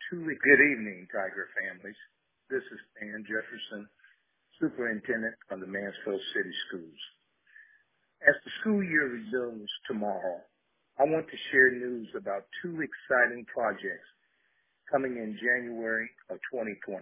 Good evening, Tiger families. This is Stan Jefferson, Superintendent of the Mansfield City Schools. As the school year resumes tomorrow, I want to share news about two exciting projects coming in January of 2020.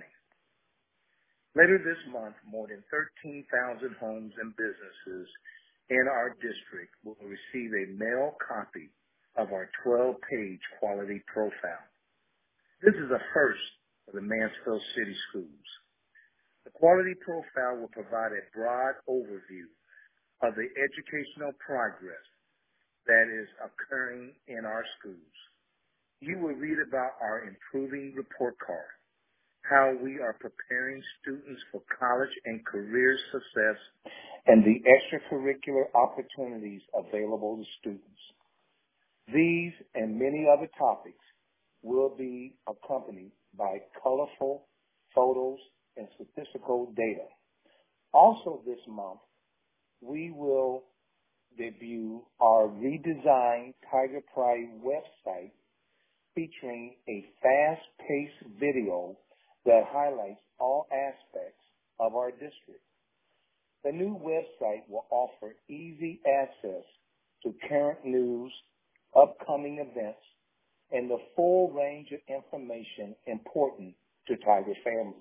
Later this month, more than 13,000 homes and businesses in our district will receive a mail copy of our 12-page quality profile. This is a first for the Mansfield City Schools. The quality profile will provide a broad overview of the educational progress that is occurring in our schools. You will read about our improving report card, how we are preparing students for college and career success, and the extracurricular opportunities available to students. These and many other topics will be accompanied by colorful photos and statistical data. Also this month, we will debut our redesigned Tiger Pride website featuring a fast-paced video that highlights all aspects of our district. The new website will offer easy access to current news, upcoming events, and the full range of information important to Tiger families.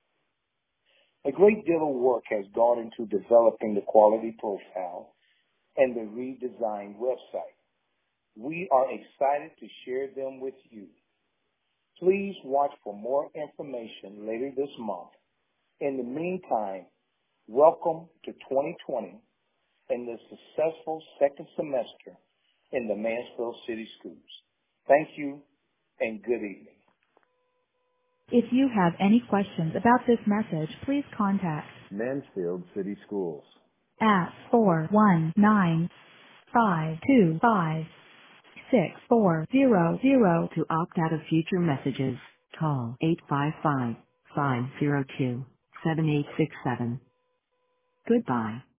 A great deal of work has gone into developing the quality profile and the redesigned website. We are excited to share them with you. Please watch for more information later this month. In the meantime, welcome to 2020 and the successful second semester in the Mansfield City Schools. Thank you and good evening. If you have any questions about this message, please contact Mansfield City Schools at 419-525-6400. To opt out of future messages, call 855-502-7867. Goodbye.